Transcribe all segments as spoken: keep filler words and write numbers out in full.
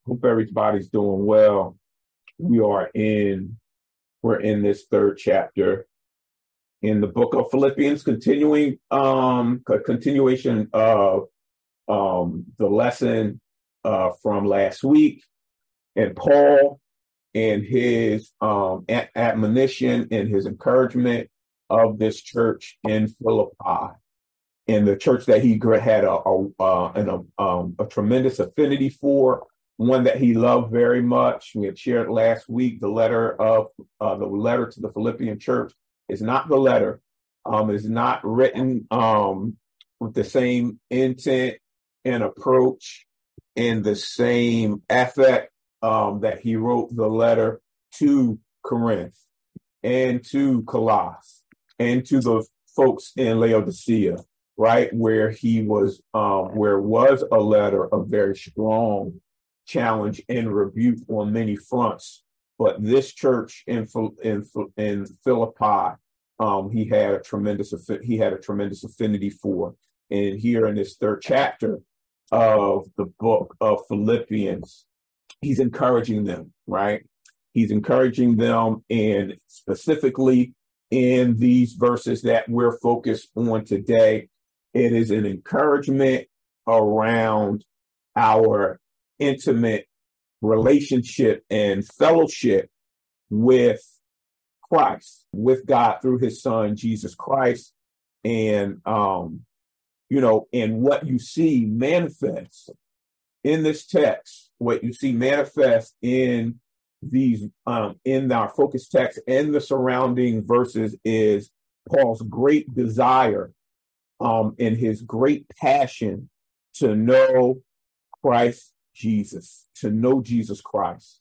Hope everybody's doing well. We are in, we're in this third chapter in the book of Philippians, continuing, um, a continuation of um, the lesson uh, from last week, and Paul and his um, a- admonition and his encouragement of this church in Philippi, and the church that he had a a, uh, an, a, um, a tremendous affinity for, one that he loved very much. We had shared last week the letter of uh, the letter to the Philippian church is not the letter. Um, is not written um, with the same intent and approach and the same affect um, that he wrote the letter to Corinth and to Colossus and to the folks in Laodicea, right, where he was, um, where was a letter of very strong challenge and rebuke on many fronts. But this church in in in Philippi, um, he had a tremendous he had a tremendous affinity for. And here in this third chapter of the book of Philippians, he's encouraging them, right? He's encouraging them, and specifically in these verses that we're focused on today, it is an encouragement around our intimate relationship and fellowship with Christ, with God through his son, Jesus Christ. And, um, you know, and what you see manifest in this text, what you see manifest in these, um, in our focus text and the surrounding verses is Paul's great desire, um, and his great passion to know Christ Jesus, to know Jesus Christ,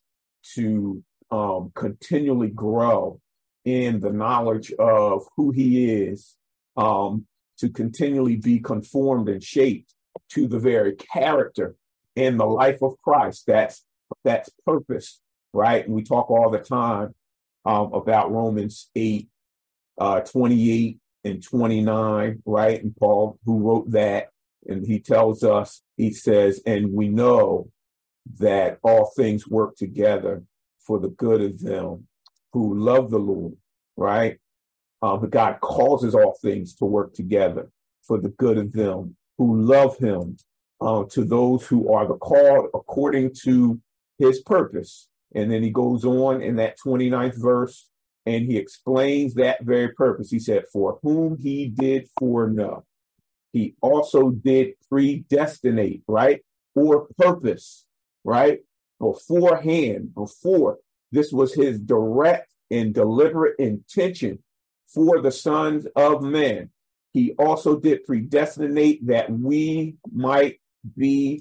to um, continually grow in the knowledge of who he is, um, to continually be conformed and shaped to the very character and the life of Christ. That's that's purpose, right? And we talk all the time um, about Romans eight, uh, twenty-eight and twenty-nine, right? And Paul, who wrote that, and he tells us, he says, and we know that all things work together for the good of them who love the Lord, right? Uh, but God causes all things to work together for the good of them who love him, uh, to those who are the called according to his purpose. And then he goes on in that twenty-ninth verse, and he explains that very purpose. He said, for whom he did foreknow, he also did predestinate, right? For purpose, right? Beforehand, before. This was his direct and deliberate intention for the sons of men. He also did predestinate that we might be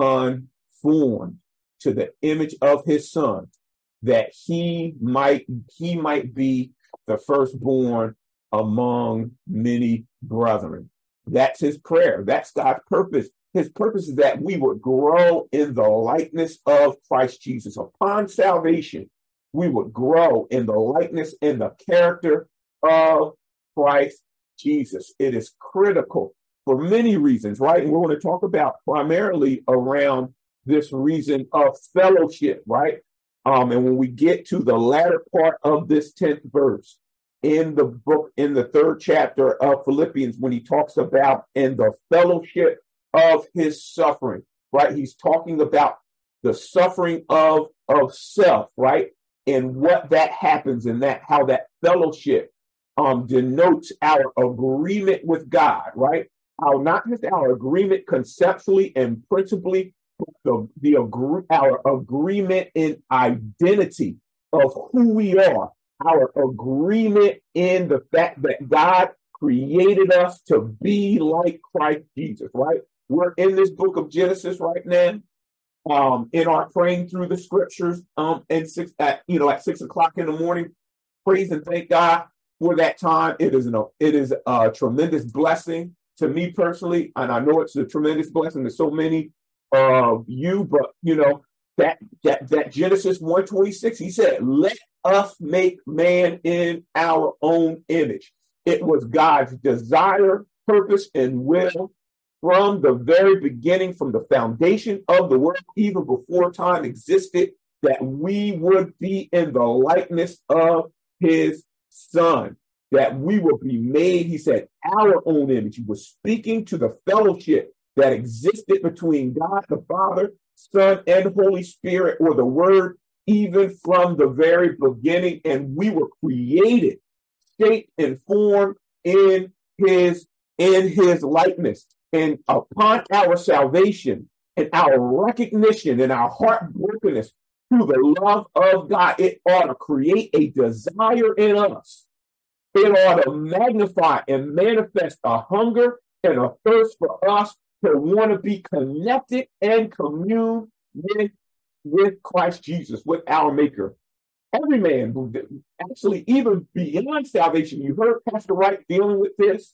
conformed to the image of his son, that he might, he might be the firstborn among many brethren. That's his prayer. That's God's purpose. His purpose is that we would grow in the likeness of Christ Jesus. Upon salvation, we would grow in the likeness and the character of Christ Jesus. It is critical for many reasons, right? And we're going to talk about primarily around this reason of fellowship, right? Um, and when we get to the latter part of this tenth verse, in the book, in the third chapter of Philippians, when he talks about in the fellowship of his suffering, right? He's talking about the suffering of, of self, right? And what that happens, and that how that fellowship um, denotes our agreement with God, right? Our, not just our agreement conceptually and principally, but the, the agree, our agreement in identity of who we are. Our agreement in the fact that God created us to be like Christ Jesus, right? We're in this book of Genesis right now, um, in our praying through the scriptures, um, and six at you know at six o'clock in the morning. Praise and thank God for that time. It is an it is a tremendous blessing to me personally, and I know it's a tremendous blessing to so many of you. But you know that that that Genesis one twenty-six, he said, "Let us make man in our own image." It was God's desire, purpose, and will from the very beginning, from the foundation of the world, even before time existed, that we would be in the likeness of his son, that we will be made, he said, our own image. He was speaking to the fellowship that existed between God the Father, Son, and Holy Spirit, or the Word, even from the very beginning. And we were created, shaped, and formed in his, in his likeness. And upon our salvation and our recognition and our heartbrokenness through the love of God, it ought to create a desire in us. It ought to magnify and manifest a hunger and a thirst for us to want to be connected and commune with, with Christ Jesus, with our Maker. Every man, actually, even beyond salvation, you heard Pastor Wright dealing with this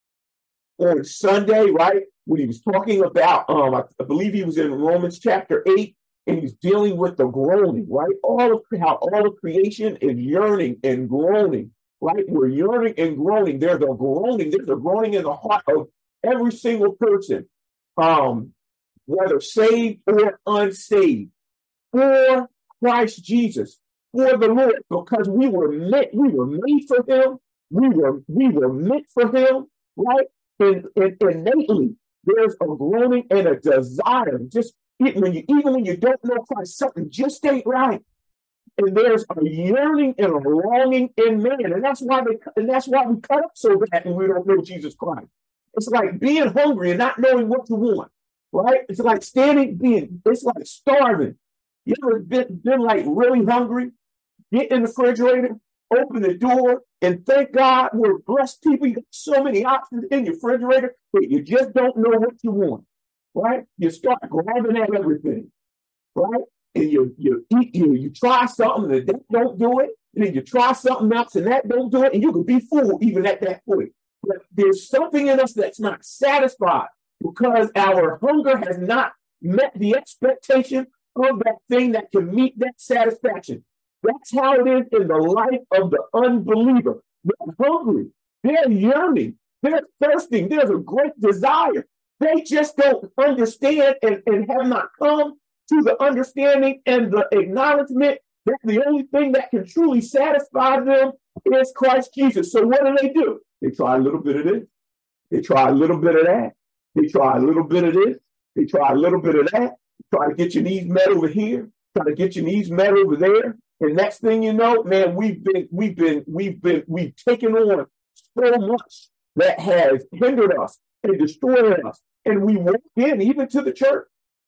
on Sunday, right? When he was talking about, um, I, I believe he was in Romans chapter eight, and he's dealing with the groaning, right? All of how all of creation is yearning and groaning, right? We're yearning and groaning. There's a groaning. There's a groaning in the heart of every single person, um, whether saved or unsaved, for Christ Jesus, for the Lord, because we were meant, we were made for him. We were we were meant for him, right? And, and innately, there's a groaning and a desire. Just when you, even when you don't know Christ, something just ain't right. And there's a yearning and a longing in man, and that's why they, and that's why we cut up so bad when we don't know Jesus Christ. It's like being hungry and not knowing what you want, right? It's like standing, being, it's like starving. You ever been, been like really hungry? Get in the refrigerator, open the door, and thank God we're blessed people. You got so many options in your refrigerator, but you just don't know what you want, right? You start grabbing at everything, right? And you you eat, you you try something and that don't do it, and then you try something else and that don't do it, and you can be full even at that point. But there's something in us that's not satisfied because our hunger has not met the expectation of that thing that can meet that satisfaction. That's how it is in the life of the unbeliever. They're hungry, they're yearning, they're thirsting, there's a great desire. They just don't understand and, and have not come to the understanding and the acknowledgement that the only thing that can truly satisfy them is Christ Jesus. So what do they do? They try a little bit of this. They try a little bit of that. They try a little bit of this. They try a little bit of that. Try to get your needs met over here. Try to get your needs met over there. And next thing you know, man, we've been, we've been, we've been, we've taken on so much that has hindered us and destroyed us. And we walk in, even to the church,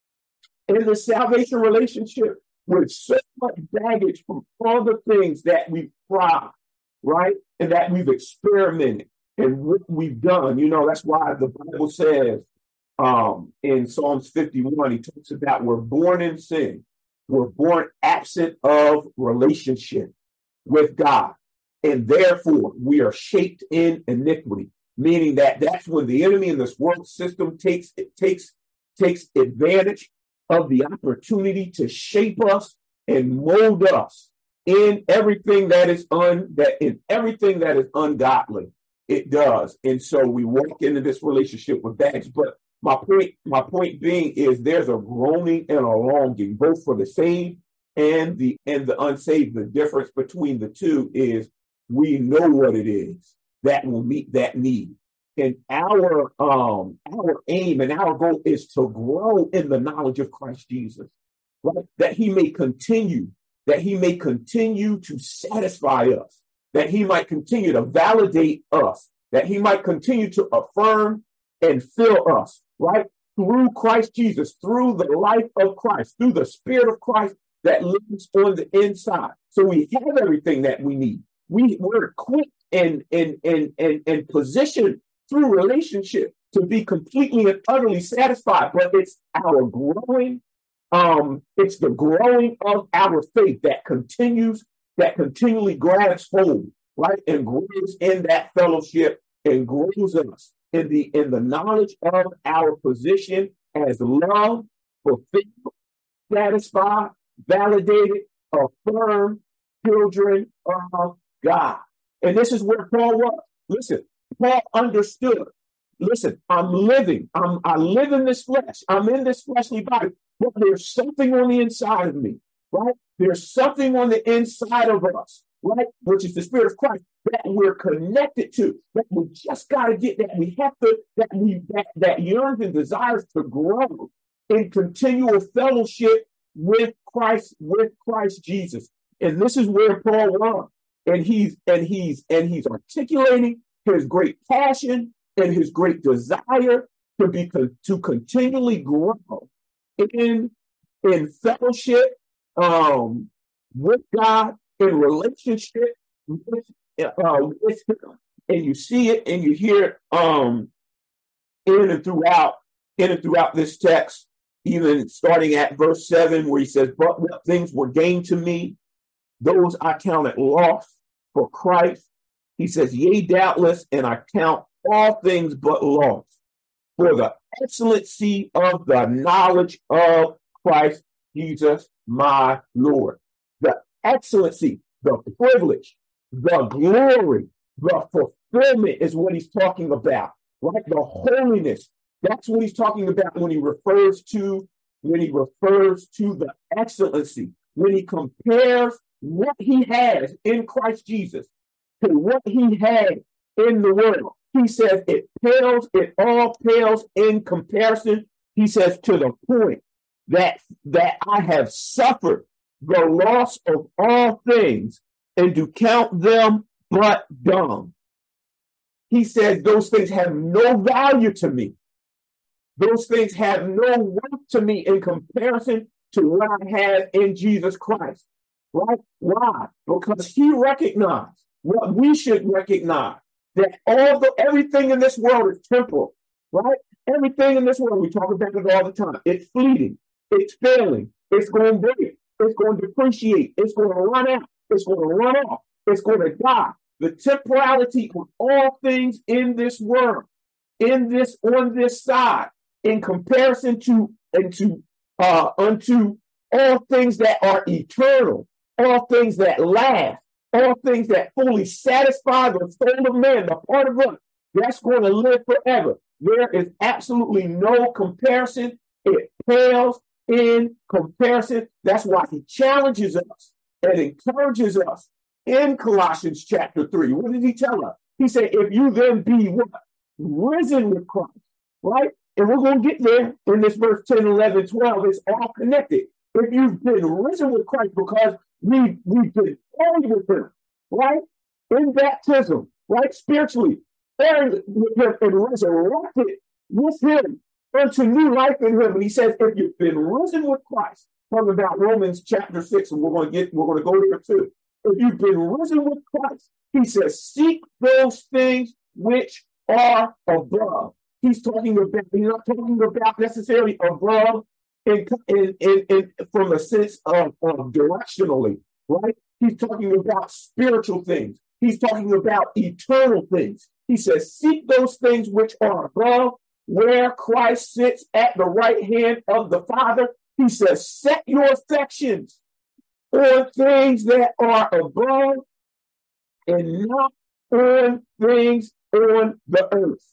in the salvation relationship, with so much baggage from all the things that we've tried, right? And that we've experimented and what we've done. You know, that's why the Bible says um, in Psalms fifty-one, he talks about we're born in sin. We're born absent of relationship with God. And therefore, we are shaped in iniquity, meaning that that's when the enemy in this world system takes it takes takes advantage of the opportunity to shape us and mold us in everything that is un that in everything that is ungodly. It does. And so we walk into this relationship with baggage. But my point, my point being is there's a groaning and a longing, both for the saved and the and the unsaved. The difference between the two is we know what it is that will meet that need. And our um our aim and our goal is to grow in the knowledge of Christ Jesus, right? That he may continue, that he may continue to satisfy us, that he might continue to validate us, that he might continue to affirm and fill us, right? Through Christ Jesus, through the life of Christ, through the Spirit of Christ that lives on the inside. So we have everything that we need. We, we're equipped and, and, and, and, and positioned through relationship to be completely and utterly satisfied. But it's our growing, um, it's the growing of our faith that continues, that continually grabs hold, right? And grows in that fellowship and grows us in the in the knowledge of our position as loved, fulfilled, satisfied, validated, affirmed children of God. And this is where Paul was. Listen, Paul understood Listen, I'm living. I'm, I live in this flesh. I'm in this fleshly body, but there's something on the inside of me, right? There's something on the inside of us, right? Which is the Spirit of Christ that we're connected to, that we just got to get, that we have to, that we, that, that yearns and desires to grow in continual fellowship with Christ, with Christ Jesus. And this is where Paul was. And he's, and he's, and he's articulating his great passion and his great desire to be, to continually grow in, in fellowship, um, with God, in relationship with, uh, with him. And you see it and you hear it, um, in and throughout, in and throughout this text, even starting at verse seven, where he says, "But what things were gained to me, those I counted loss for Christ." He says, "Yea, doubtless, and I count all things but loss for the excellency of the knowledge of Christ Jesus, my Lord." The excellency, the privilege, the glory, the fulfillment is what he's talking about, right? The holiness. That's what he's talking about when he refers to, when he refers to the excellency, when he compares what he has in Christ Jesus to what he had in the world. He says it pales, it all pales in comparison. He says to the point that, that I have suffered the loss of all things and do count them but dung. He says those things have no value to me. Those things have no worth to me in comparison to what I have in Jesus Christ. Right? Why? Because he recognized what we should recognize, that all the everything in this world is temporal. Right? Everything in this world, we talk about it all the time. It's fleeting. It's failing. It's going to break. It's going to depreciate. It's going to run out. It's going to run off. It's going to die. The temporality of all things in this world, in this, on this side, in comparison to, into, uh, unto all things that are eternal, all things that last, all things that fully satisfy the soul of man, the part of us that's going to live forever. There is absolutely no comparison. It pales in comparison. That's why he challenges us and encourages us in Colossians chapter three. What did he tell us? He said, if you then be what? Risen with Christ, right? And we're going to get there in this verse ten, eleven, twelve. It's all connected. If you've been risen with Christ, because we, we've been buried with him, right? In baptism, right? Spiritually, buried with him and resurrected with him unto new life in him. And he says, if you've been risen with Christ, talking about Romans chapter six, and we're going to get, we're going to go there too. If you've been risen with Christ, he says, seek those things which are above. He's talking about, he's not talking about necessarily above in, in, in, in from a sense of, of directionally, right? He's talking about spiritual things. He's talking about eternal things. He says, seek those things which are above, where Christ sits at the right hand of the Father. He says, set your affections on things that are above and not on things on the earth.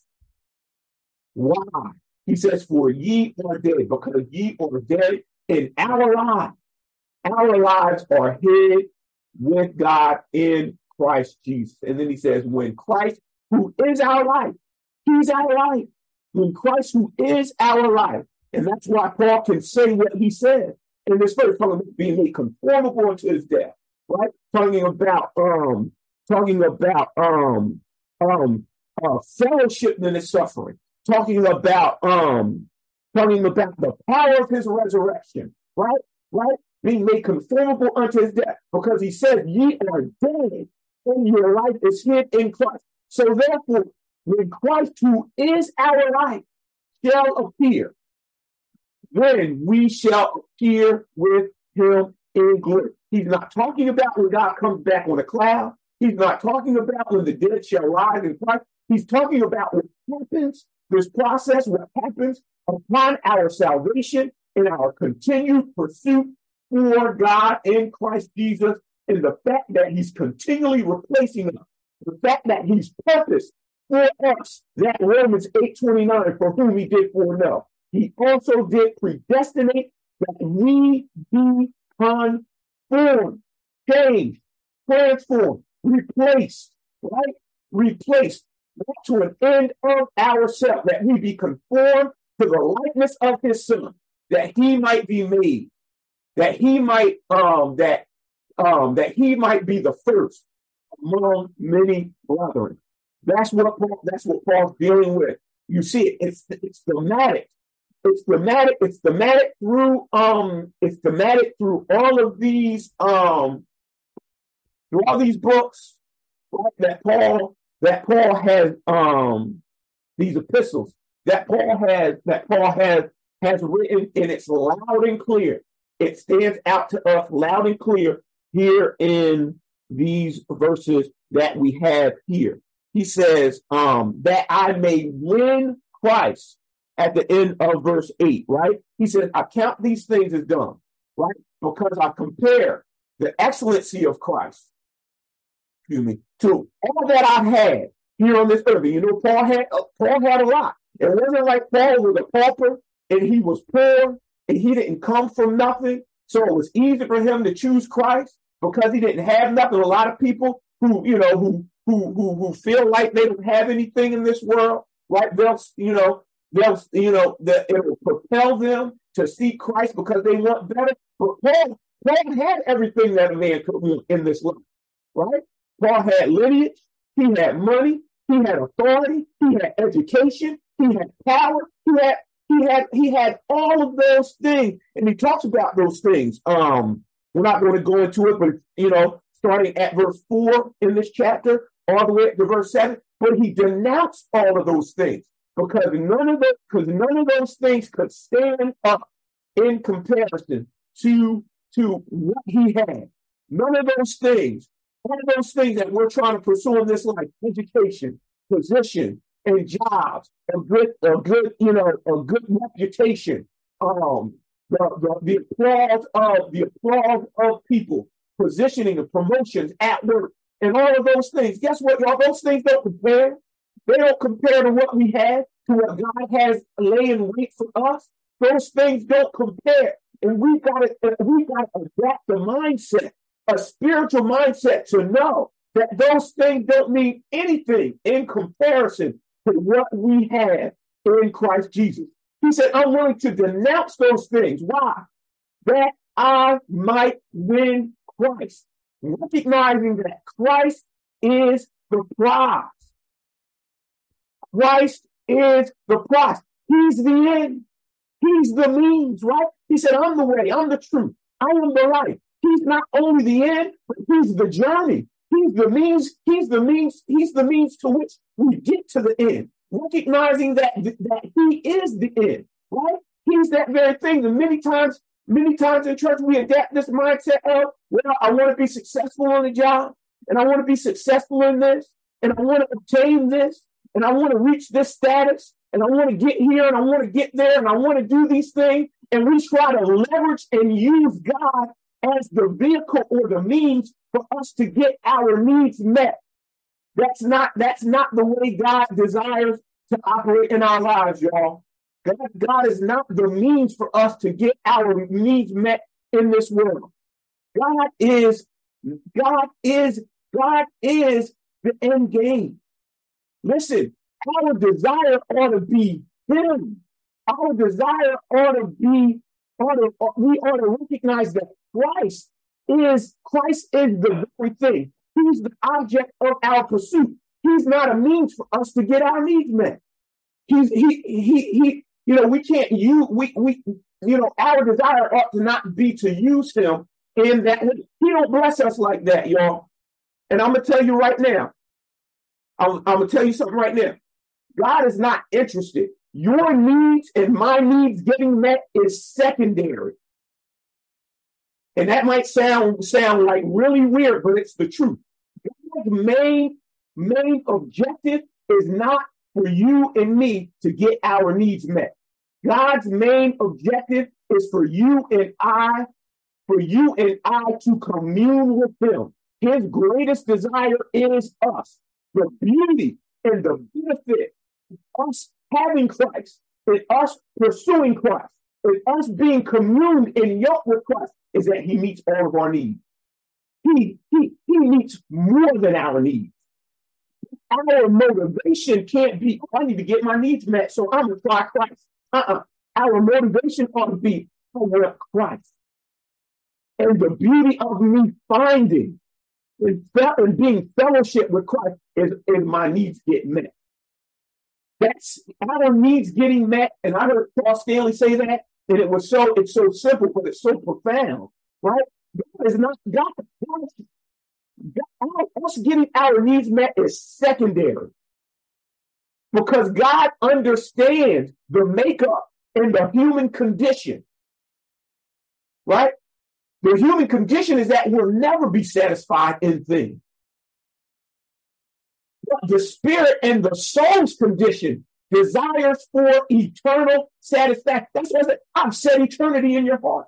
Why? He says, for ye are dead, because ye are dead in our lives. Our lives are hid with God in Christ Jesus. And then he says, when Christ, who is our life, he's our life. When Christ, who is our life, and that's why Paul can say what he said in this verse, talking about being made conformable unto his death, right? Talking about um, talking about um, um, uh, fellowship in his suffering, talking about um, talking about the power of his resurrection, right? Right? Being made conformable unto his death, because he said, "Ye are dead, and your life is hid in Christ." So therefore, when Christ, who is our life, shall appear, then we shall appear with him in glory. He's not talking about when God comes back on a cloud. He's not talking about when the dead shall rise in Christ. He's talking about what happens, this process, what happens upon our salvation and our continued pursuit for God in Christ Jesus, and the fact that he's continually replacing us, the fact that he's purposed for us, that Romans eight twenty-nine, for whom he did foreknow, he also did predestinate that we be conformed, changed, transformed, replaced, right? Replaced to an end of ourselves, that we be conformed to the likeness of his son, that he might be made, that he might, um, that, um, that he might be the first among many brethren. That's what Paul, that's what Paul's dealing with. You see it, it's it's thematic. It's thematic, it's thematic through um, it's thematic through all of these um through all these books, right, that Paul that Paul has um these epistles that Paul has that Paul has has written, and it's loud and clear. It stands out to us loud and clear here in these verses that we have here. He says, um, that I may win Christ at the end of verse eight, right? He says, I count these things as done, right? Because I compare the excellency of Christ, excuse me, to all that I had here on this earth. You know, Paul had, uh, Paul had a lot. It wasn't like Paul was a pauper and he was poor and he didn't come from nothing. So it was easy for him to choose Christ because he didn't have nothing. A lot of people who, you know, who Who, who who feel like they don't have anything in this world, right? They'll, you know, they'll, you know, that it will propel them to seek Christ because they want better. But Paul, Paul had everything that a man could want in this life, right? Paul had lineage, he had money, he had authority, he had education, he had power, he had, he had, he had all of those things, and he talks about those things. Um, we're not going to go into it, but you know, starting at verse four in this chapter, all the way up to verse seven, but he denounced all of those things because none of those, because none of those things could stand up in comparison to, to what he had. None of those things, all of those things that we're trying to pursue in this life, education, position, and jobs, a good, a good, you know, a good reputation, um, the, the, the applause of the applause of people, positioning and promotions at work, and all of those things. Guess what, y'all? Those things don't compare. They don't compare to what we have, to what God has laying wait for us. Those things don't compare. And we got to we got to adapt the mindset, a spiritual mindset, to know that those things don't mean anything in comparison to what we have in Christ Jesus. He said, I'm willing to denounce those things. Why? That I might win Christ. Recognizing that Christ is the prize. Christ is the prize. He's the end. He's the means, right? He said, I'm the way, I'm the truth, I am the life. He's not only the end, but he's the journey. He's the means, he's the means, he's the means to which we get to the end. Recognizing that, that he is the end, right? He's that very thing. And many times, many times in church, we adapt this mindset of, well, I want to be successful on the job, and I want to be successful in this, and I want to obtain this, and I want to reach this status, and I want to get here, and I want to get there, and I want to do these things. And we try to leverage and use God as the vehicle or the means for us to get our needs met. That's not, that's not the way God desires to operate in our lives, y'all. God, God is not the means for us to get our needs met in this world. God is, God is, God is the end game. Listen, our desire ought to be Him. Our desire ought to be, ought to, we ought to recognize that Christ is, Christ is the very thing. He's the object of our pursuit. He's not a means for us to get our needs met. He's, he, he, he, you know, we can't use, we, we, you know, our desire ought to not be to use Him in that. He don't bless us like that, y'all. And I'm going to tell you right now, I'm, I'm going to tell you something right now. God is not interested. Your needs and my needs getting met is secondary. And that might sound, sound like really weird, but it's the truth. God's main, main objective is not for you and me to get our needs met. God's main objective is for you and I, for you and I to commune with Him. His greatest desire is us. The beauty, And the benefit of us having Christ, and us pursuing Christ, and us being communed in yoke with Christ, is that he meets all of our needs. He, he, he meets more than our needs. Our motivation can't be, oh, I need to get my needs met, so I'm going to try Christ. Uh-uh. Our motivation ought to be, I want Christ. And the beauty of me finding and, and being fellowship with Christ is, is my needs get met. That's our needs getting met. And I heard Paul Stanley say that, and it was so, it's so simple, but it's so profound, right? God is not God. God, God us getting our needs met is secondary. Because God understands the makeup and the human condition, right? The human condition is that we'll never be satisfied in things. But the spirit and the soul's condition desires for eternal satisfaction. That's why I said, I've set eternity in your heart.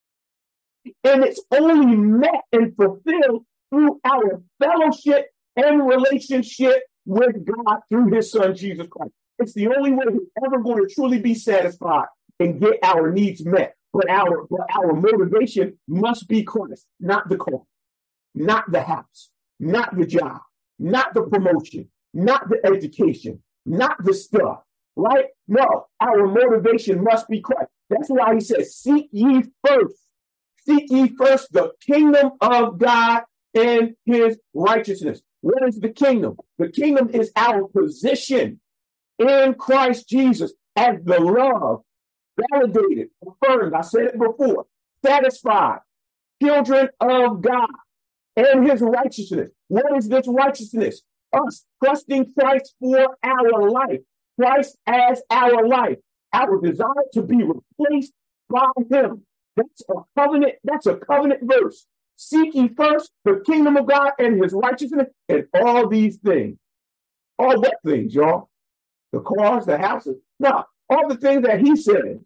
And it's only met and fulfilled through our fellowship and relationship with God through his son, Jesus Christ. It's the only way we're ever going to truly be satisfied and get our needs met. But our, but our motivation must be Christ, not the car, not the house, not the job, not the promotion, not the education, not the stuff, right? No, our motivation must be Christ. That's why he says, seek ye first. Seek ye first the kingdom of God and his righteousness. What is the kingdom? The kingdom is our position in Christ Jesus as the love, validated, affirmed, I said it before, satisfied, children of God and his righteousness. What is this righteousness? Us trusting Christ for our life, Christ as our life, our desire to be replaced by him. That's a covenant, that's a covenant verse. Seek ye first the kingdom of God and his righteousness, and all these things. All what things, y'all? The cars, the houses? No, all the things that he said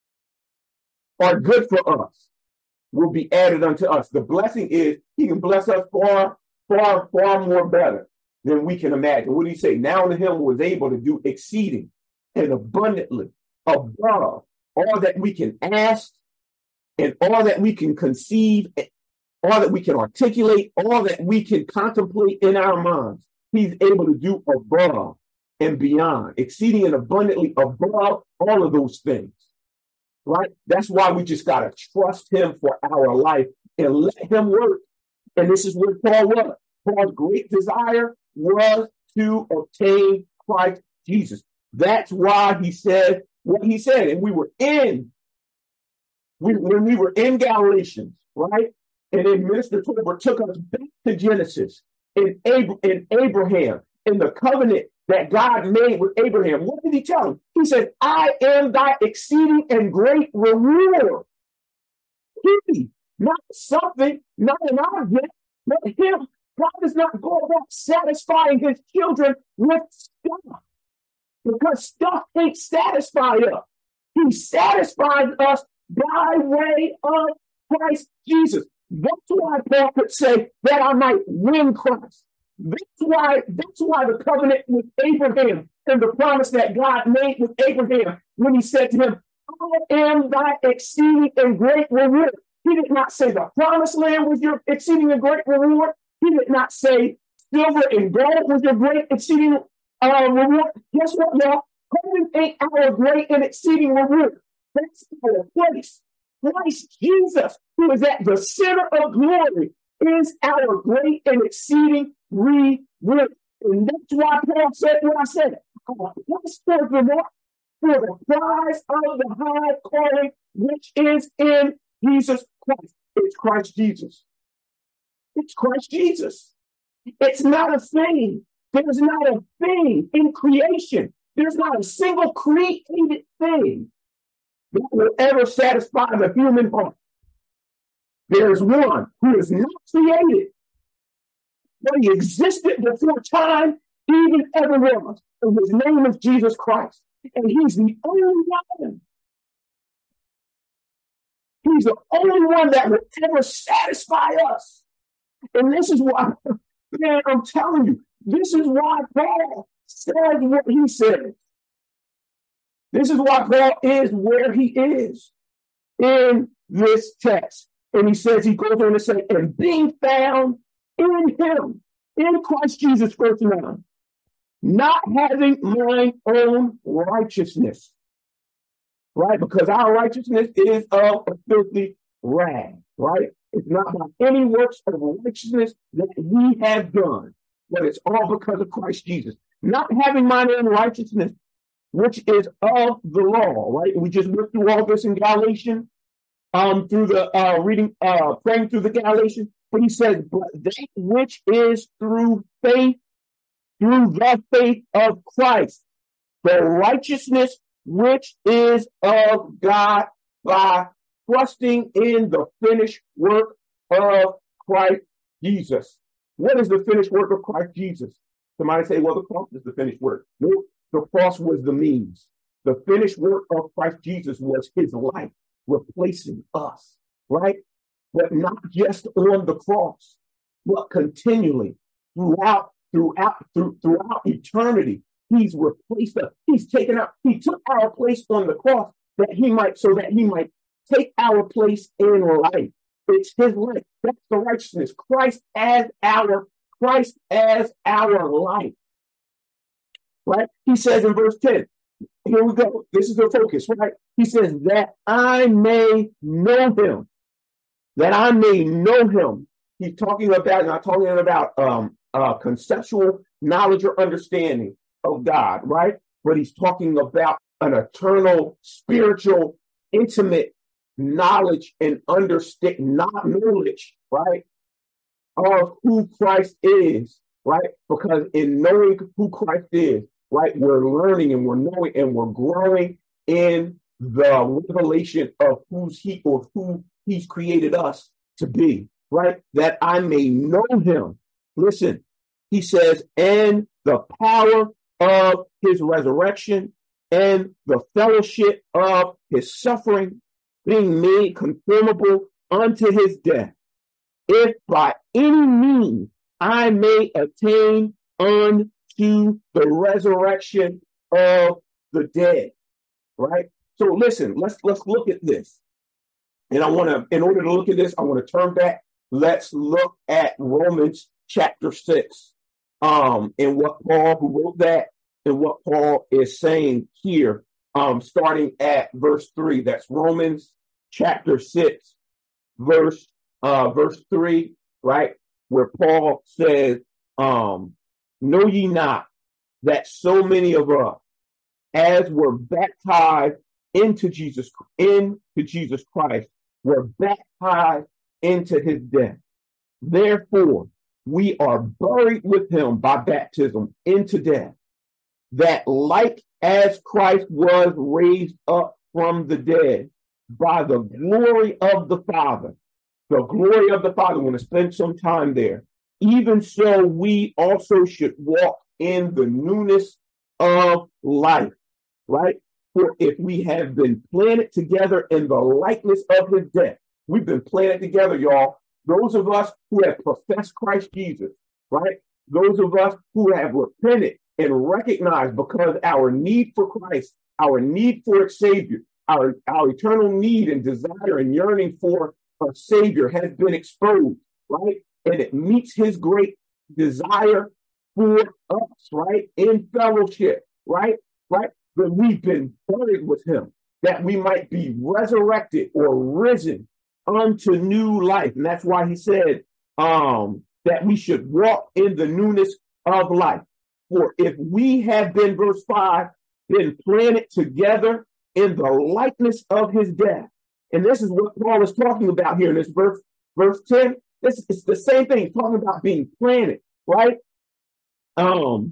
are good for us will be added unto us. The blessing is he can bless us far, far, far more better than we can imagine. What do you say? Now to him was able to do exceeding and abundantly above all that we can ask and all that we can conceive, all that we can articulate, all that we can contemplate in our minds. He's able to do above and beyond, exceeding and abundantly above all of those things, right? That's why we just got to trust him for our life and let him work. And this is what Paul was. Paul's great desire was to obtain Christ Jesus. That's why he said what he said. And we were in, we, when we were in Galatians, right? And then Minister Tolbert took us back to Genesis and, Ab- and Abraham and the covenant that God made with Abraham. What did he tell him? He said, I am thy exceeding and great reward. He, not something, not an object, but him. God does not go about satisfying his children with stuff, because stuff can't satisfy us. He satisfies us by way of Christ Jesus. That's why Paul could say that I might win Christ. That's why, that's why the covenant with Abraham and the promise that God made with Abraham when he said to him, I am thy exceeding and great reward. He did not say the promised land was your exceeding and great reward. He did not say silver and gold was your great exceeding uh, reward. Guess what, y'all? Heaven ain't our great and exceeding reward. That's our place. Christ Jesus, who is at the center of glory, is our great and exceeding reward. And that's why Paul said what I said. What's for the Lord? For the prize of the high calling which is in Jesus Christ. It's Christ Jesus. It's Christ Jesus. It's not a thing. There's not a thing in creation. There's not a single created thing that will ever satisfy the human heart. There's one who is not created, but he existed before time even ever was. And his name is Jesus Christ. And he's the only one. He's the only one that will ever satisfy us. And this is why, man, I'm telling you, this is why Paul says what he says. This is why Paul is where he is in this text. And he says, he goes on to say, and being found in him, in Christ Jesus, verse nine, not having mine own righteousness, right? Because our righteousness is of a filthy rag, right? It's not by any works of righteousness that we have done, but it's all because of Christ Jesus. Not having mine own righteousness, which is of the law, right? We just went through all this in Galatians, um, through the uh, reading, uh, praying through the Galatians. But he says, but that which is through faith, through the faith of Christ, the righteousness which is of God by trusting in the finished work of Christ Jesus. What is the finished work of Christ Jesus? Somebody say, well, the cross is the finished work. No, the cross was the means. The finished work of Christ Jesus was his life, replacing us, right? But not just on the cross, but continually throughout, throughout, through, throughout eternity. He's replaced us. He's taken out, he took our place on the cross that he might, so that he might take our place in life. It's his life. That's the righteousness. Christ as our, Christ as our life. Right? He says in verse ten, here we go. This is the focus, right? He says, that I may know him. That I may know him. He's talking about, not talking about um, uh, conceptual knowledge or understanding of God, right? But he's talking about an eternal, spiritual, intimate knowledge and understand, not knowledge, right? Of who Christ is, right? Because in knowing who Christ is, right, we're learning and we're knowing and we're growing in the revelation of who's he or who he's created us to be, right? That I may know him. Listen, he says, and the power of his resurrection and the fellowship of his suffering, being made conformable unto his death, if by any means I may attain unto the resurrection of the dead, right? So listen, let's let's look at this. And I want to, in order to look at this, I want to turn back. Let's look at Romans chapter six, um, and what Paul, who wrote that, and what Paul is saying here, um, starting at verse three. That's Romans chapter six, verse uh, verse three, right, where Paul says, um, "Know ye not that so many of us, as were baptized into Jesus, into Jesus Christ, were baptized into his death? Therefore, we are buried with him by baptism into death, that like as Christ was raised up from the dead by the glory of the Father," the glory of the Father, I want to spend some time there, "even so we also should walk in the newness of life," right? For if we have been planted together in the likeness of his death, we've been planted together, y'all. Those of us who have professed Christ Jesus, right? Those of us who have repented and recognized, because our need for Christ, our need for a Savior, our, our eternal need and desire and yearning for a Savior has been exposed, right? And it meets his great desire for us, right? In fellowship, right? Right? That we've been buried with him, that we might be resurrected or risen unto new life. And that's why he said um, that we should walk in the newness of life. For if we have been, verse five, been planted together in the likeness of his death. And this is what Paul is talking about here in this verse, verse ten. This is the same thing. He's talking about being planted, right? Um,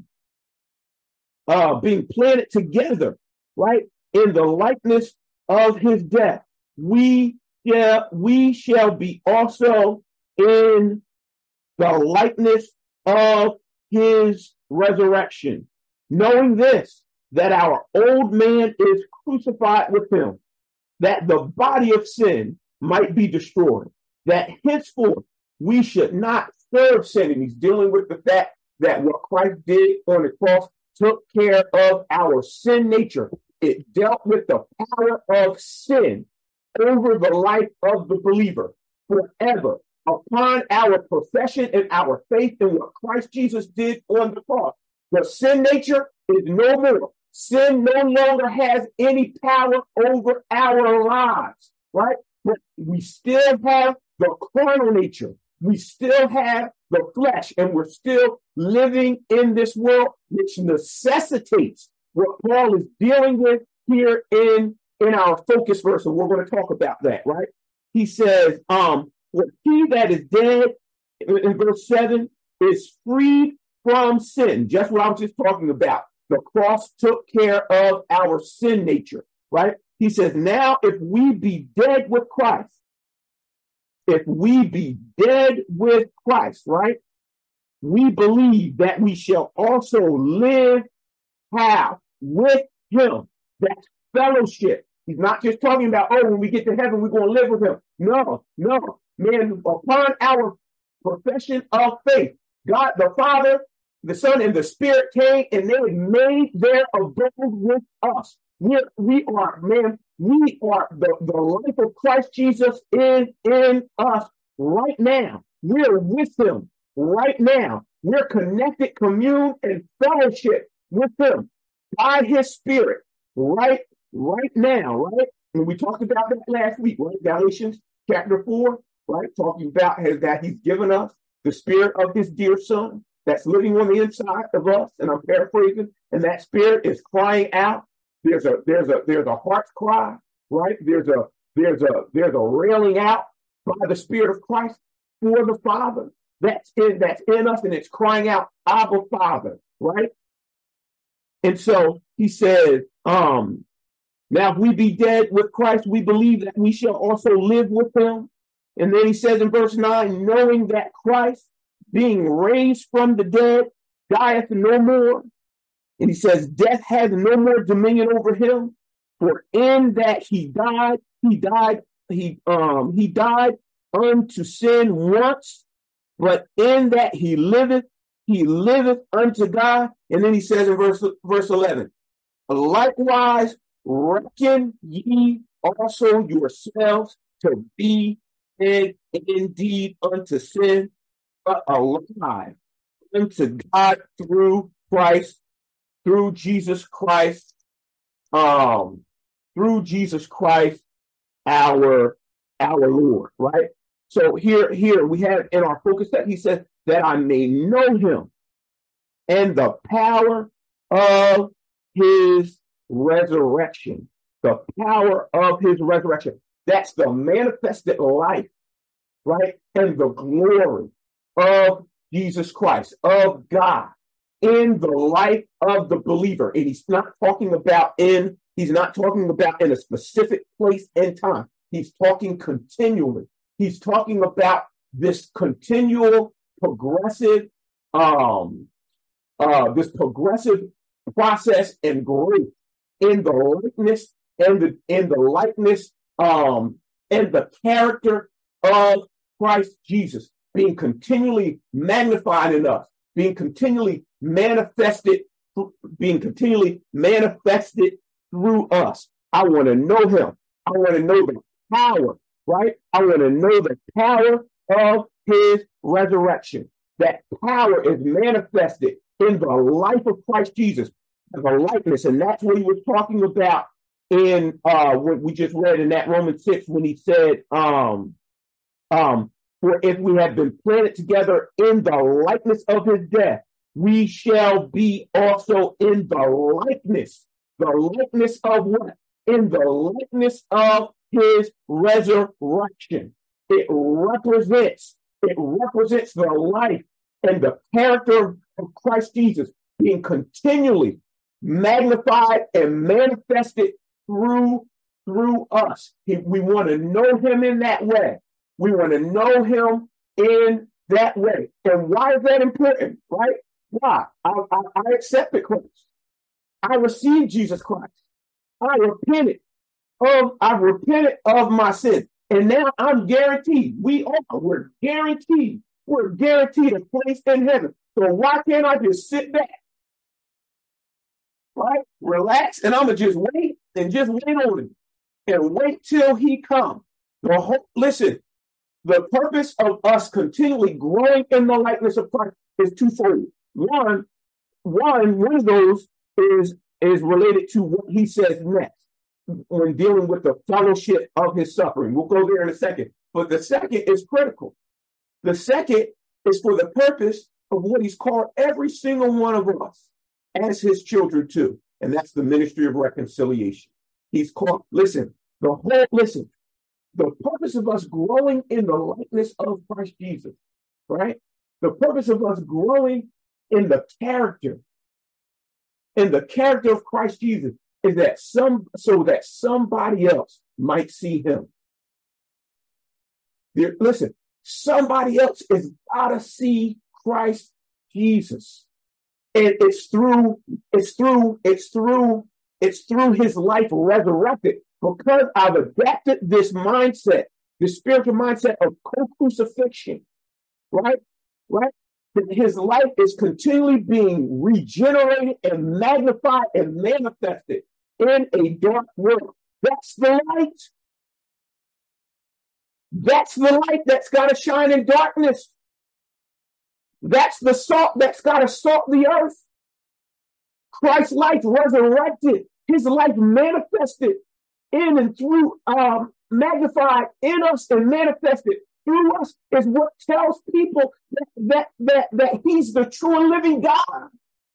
uh, being planted together, right? In the likeness of his death. We shall, we shall be also in the likeness of his resurrection, knowing this, that our old man is crucified with him, that the body of sin might be destroyed, that henceforth we should not serve sin. And he's dealing with the fact that what Christ did on the cross took care of our sin nature. It dealt with the power of sin over the life of the believer forever. Upon our profession and our faith in what Christ Jesus did on the cross, the sin nature is no more. Sin no longer has any power over our lives, right? But we still have the carnal nature. We still have the flesh, and we're still living in this world, which necessitates what Paul is dealing with here in, in our focus verse. And we're going to talk about that, right? He says, um, "What he that is dead," in, in verse seven, "is freed from sin." Just what I was just talking about. The cross took care of our sin nature, right? He says, now if we be dead with Christ, if we be dead with Christ, right? We believe that we shall also live, how? With him. That's fellowship. He's not just talking about, oh, when we get to heaven, we're going to live with him. No, no. Man, upon our profession of faith, God the Father, the Son, and the Spirit came, and they made their abode with us. We, we are, man, we are, the, the life of Christ Jesus is in us right now. We're with him right now. We're connected, commune, and fellowship with him by his Spirit right, right now, right? And we talked about that last week, right? Galatians chapter four, right? Talking about has that he's given us the Spirit of his dear Son that's living on the inside of us, and I'm paraphrasing, and that Spirit is crying out. There's a there's a there's a heart's cry, right? There's a there's a there's a railing out by the Spirit of Christ for the Father that's in that's in us, and it's crying out, Abba, Father, right? And so he says, um, now if we be dead with Christ, we believe that we shall also live with him. And then he says in verse nine, knowing that Christ, being raised from the dead, dieth no more. And he says, death has no more dominion over him. For in that he died, he died, he um he died unto sin once, but in that he liveth, he liveth unto God. And then he says in verse, verse eleven, likewise reckon ye also yourselves to be dead indeed unto sin, but alive unto God through Christ, through Jesus Christ, um, through Jesus Christ, our our Lord, right? So here, here we have in our focus that he says that I may know him and the power of his resurrection, the power of his resurrection. That's the manifested life, right? And the glory of Jesus Christ, of God, in the life of the believer. And he's not talking about in, he's not talking about in a specific place and time. He's talking continually. He's talking about this continual progressive, um, uh, this progressive process and growth in the likeness and the in the likeness um and the character of Christ Jesus, being continually magnified in us, being continually manifested, being continually manifested through us. I want to know him. I want to know the power, right? I want to know the power of his resurrection. That power is manifested in the life of Christ Jesus, the likeness. And that's what he was talking about in uh what we just read in that Romans six, when he said, um, um, for if we have been planted together in the likeness of his death, we shall be also in the likeness. The likeness of what? In the likeness of his resurrection. It represents, it represents the life and the character of Christ Jesus being continually magnified and manifested through, through us. He, we want to know him in that way. We want to know him in that way. And why is that important, right? Why? I, I, I accepted Christ. I received Jesus Christ. I repented of, I repented of my sin. And now I'm guaranteed, we are, we're guaranteed, we're guaranteed a place in heaven. So why can't I just sit back right? Relax, and I'm going to just wait and just wait on him and wait till he comes. The whole, listen, the purpose of us continually growing in the likeness of Christ is twofold. One, one, one of those is, is related to what he says next when dealing with the fellowship of his suffering. We'll go there in a second. But the second is critical. The second is for the purpose of what he's called every single one of us as his children too. And that's the ministry of reconciliation. He's called, listen, the whole, listen, the purpose of us growing in the likeness of Christ Jesus, right? The purpose of us growing in the character, in the character of Christ Jesus is that some, so that somebody else might see him. There, listen, somebody else is gotta see Christ Jesus. And it's through, it's through, it's through, it's through his life resurrected. Because I've adapted this mindset, this spiritual mindset of co-crucifixion, right? Right? His life is continually being regenerated and magnified and manifested in a dark world. That's the light. That's the light that's got to shine in darkness. That's the salt that's got to salt the earth. Christ's life resurrected, his life manifested in and through, um, magnified in us and manifested through us is what tells people that, that, that, that he's the true and living God.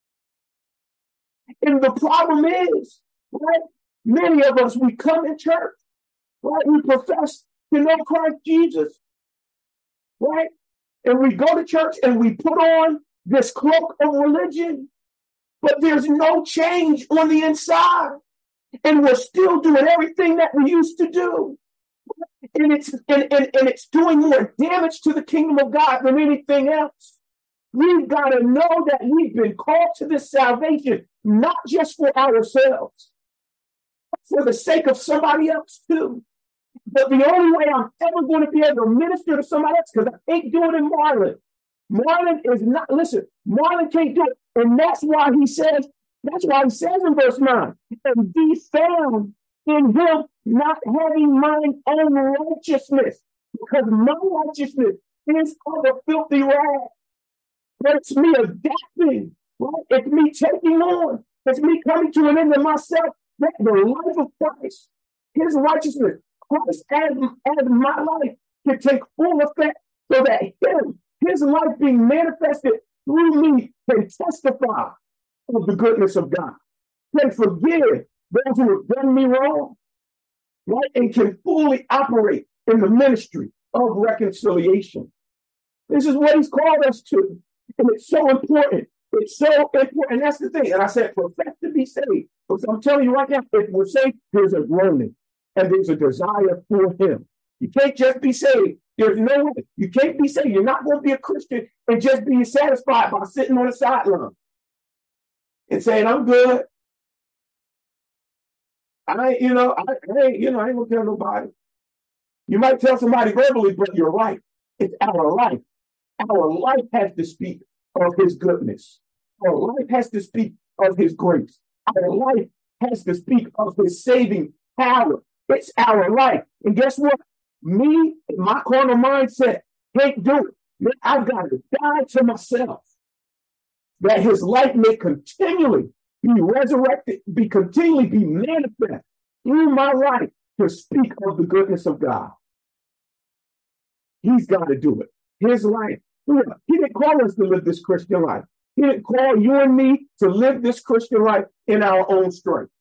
And the problem is, right, many of us, we come in church, right, we profess to know Christ Jesus, right, and we go to church and we put on this cloak of religion, but there's no change on the inside. And we're still doing everything that we used to do. And it's and, and, and it's doing more damage to the kingdom of God than anything else. We've got to know that we've been called to this salvation, not just for ourselves, but for the sake of somebody else too. But the only way I'm ever going to be able to minister to somebody else, because I can't do it in Marlon. Marlon is not, listen, Marlon can't do it. And that's why he says, That's why he says in verse nine, and be found in him not having mine own righteousness, because my righteousness is of a filthy rag. But it's me adapting, right? It's me taking on. It's me coming to an end of myself. That the life of Christ, his righteousness, Christ as, as my life can take full effect so that him, his life being manifested through me can testify of the goodness of God, can forgive those who have done me wrong, right? And can fully operate in the ministry of reconciliation. This is what he's called us to. And it's so important. It's so important. And that's the thing. And I said, profess to be saved. Because I'm telling you right now, if we're saved, there's a groaning and there's a desire for him. You can't just be saved. There's no way. You can't be saved. You're not going to be a Christian and just be satisfied by sitting on the sideline and saying, I'm good. I ain't, you know, I, I ain't, you know, I ain't gonna tell nobody. You might tell somebody verbally, but you're right. It's our life. Our life has to speak of his goodness. Our life has to speak of his grace. Our life has to speak of his saving power. It's our life. And guess what? Me, my carnal mindset, can't do it. Man, I've got to die to myself, that his life may continually be resurrected, be continually be manifest through my life to speak of the goodness of God. He's got to do it. His life. He didn't call us to live this Christian life. He didn't call you and me to live this Christian life in our own strength.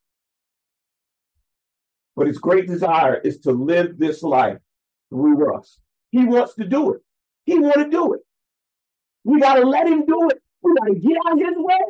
But his great desire is to live this life through us. He wants to do it. He wants to do it. We got to let him do it. We got to get out of his way.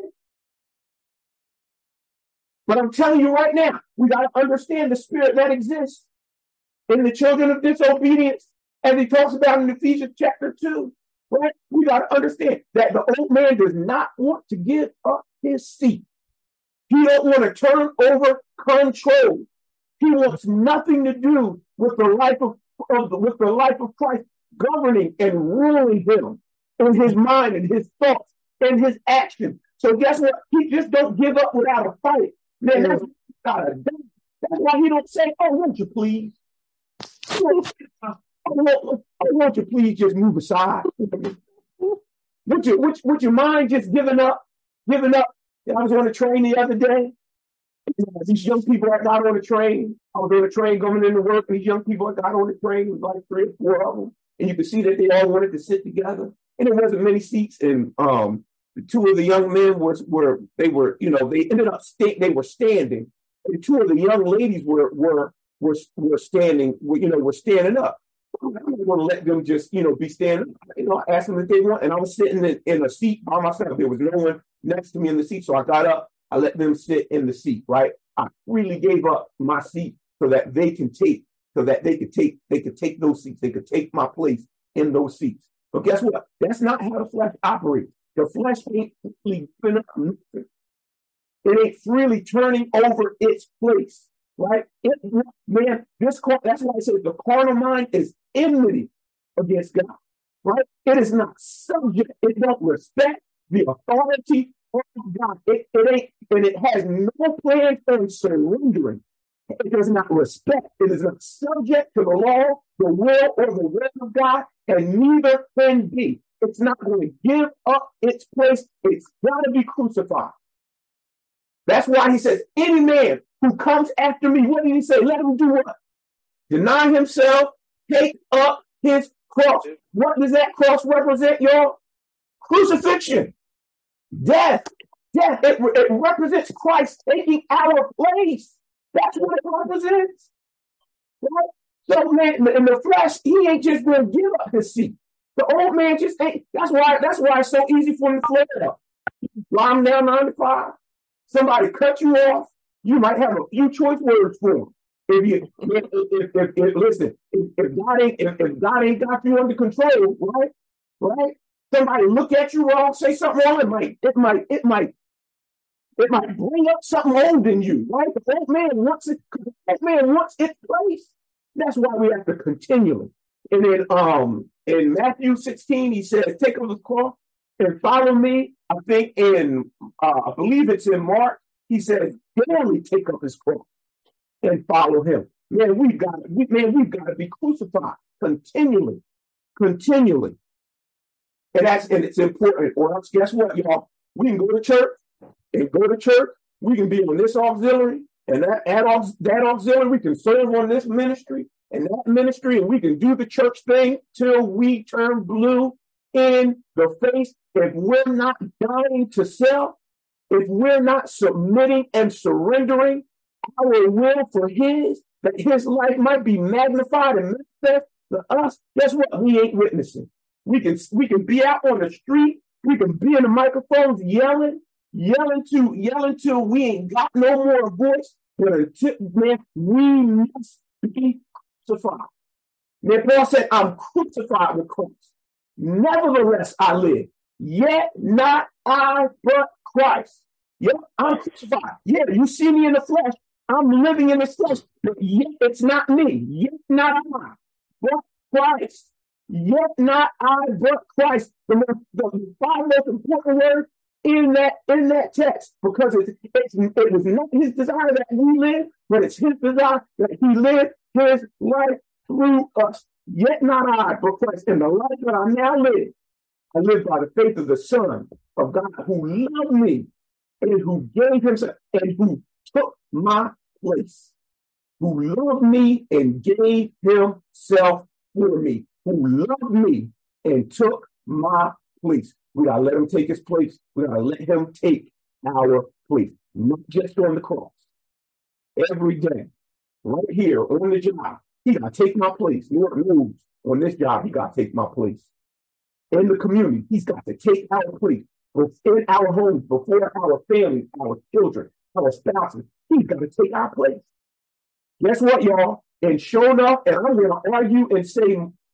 But I'm telling you right now, we got to understand the spirit that exists in the children of disobedience, as he talks about in Ephesians chapter two. Right? We got to understand that the old man does not want to give up his seat. He don't want to turn over control. He wants nothing to do with the life of, of the, with the life of Christ governing and ruling him in his mind and his thoughts and his action. So guess what? He just don't give up without a fight. Man, that's gotta do. That's why he don't say, "Oh, won't you please? Oh, won't, oh, won't you please just move aside? Would you, would, would you mind just giving up? Giving up?" I was on a train the other day. These young people that got on the train. I was on the train going into work, and these young people that got on the train, it was like three or four of them, and you could see that they all wanted to sit together, and there wasn't many seats. And um, the two of the young men was were they were you know they ended up sta- they were standing, and two of the young ladies were were were were standing were, you know were standing up. I'm not going to let them just you know be standing up. You know, I asked them if they want, and I was sitting in, in a seat by myself. There was no one next to me in the seat, so I got up. I let them sit in the seat, right? I freely gave up my seat so that they can take, so that they could take, they could take those seats. They could take my place in those seats. But guess what? That's not how the flesh operates. The flesh ain't freely giving up nothing. It ain't freely turning over its place, right? It, man, this that's why I say the carnal mind is enmity against God, right? It is not subject. It don't respect the authority of God. It, it ain't, and it has no plan for surrendering. It does not respect. It is not subject to the law, the will, or the will of God, and neither can be. It's not going to give up its place. It's got to be crucified. That's why he says, any man who comes after me, what did he say? Let him do what? Deny himself, take up his cross. What does that cross represent, y'all? Crucifixion. Death, death, it, it represents Christ taking our place. That's what it represents. Right? So, man, in the flesh, he ain't just going to give up his seat. The old man just ain't. That's why. That's why it's so easy for him to flare up. Fly him down ninety-five. Somebody cut you off. You might have a few choice words for him. If you, if, if, if, if listen, if, if God ain't, if, if God ain't got you under control, right, right. Somebody look at you wrong, say something wrong, it might, it might, it might, it might bring up something old in you, right? The old man wants it, the old man wants its place. That's why we have to continually. And then um in Matthew sixteen, he says, take up the cross and follow me. I think in uh, I believe it's in Mark, he says, daily take up his cross and follow him. Man, we've got to, we, man, we've got to be crucified continually, continually. And that's and it's important. Or else, guess what, y'all? We can go to church and go to church. We can be on this auxiliary and that that, that auxiliary. We can serve on this ministry and that ministry, and we can do the church thing till we turn blue in the face. If we're not dying to self, if we're not submitting and surrendering our will for His, that His life might be magnified and manifest to us, guess what? We ain't witnessing. We can we can be out on the street. We can be in the microphones yelling, yelling to yelling till we ain't got no more voice. But until, man, we must be crucified. Man, Paul said, "I'm crucified with Christ. Nevertheless, I live. Yet not I, but Christ." Yep, I'm crucified. Yeah, you see me in the flesh. I'm living in the flesh, but yet it's not me. Yet not I, but Christ. Yet not I, but Christ. The, most, the five most important words in that in that text, because it's, it's it was not His desire that we live, but it's His desire that He live His life through us. Yet not I, but Christ. In the life that I now live, I live by the faith of the Son of God, who loved me and who gave Himself and who took my place, who loved me and gave Himself for me, who loved me and took my place. We gotta let Him take His place. We gotta let Him take our place, not just on the cross. Every day, right here on the job, He gotta take my place. Lord moves on this job, He gotta take my place. In the community, He's got to take our place. In our homes, before our family, our children, our spouses, He's got to take our place. Guess what, y'all? And sure enough, and I'm going to argue and say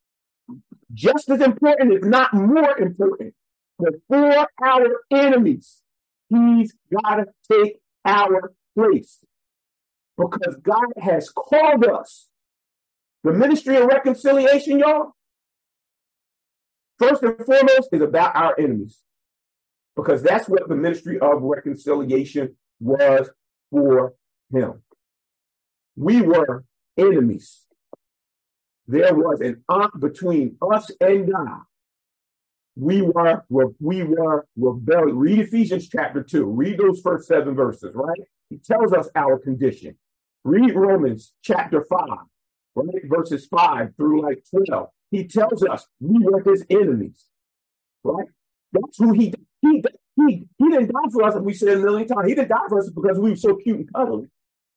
just as important, if not more important, before our enemies, He's got to take our place. Because God has called us. The ministry of reconciliation, y'all, first and foremost, is about our enemies. because that's what the ministry of reconciliation was for him. We were enemies. There was an arc between us and God. We were, we were rebellious. Read Ephesians chapter two. Read those first seven verses, right? He tells us our condition. Read Romans chapter five, right? Verses five through like twelve. He tells us we were his enemies, right? That's who he, he, he, he didn't die for us, and we said a million times. He didn't die for us because we were so cute and cuddly.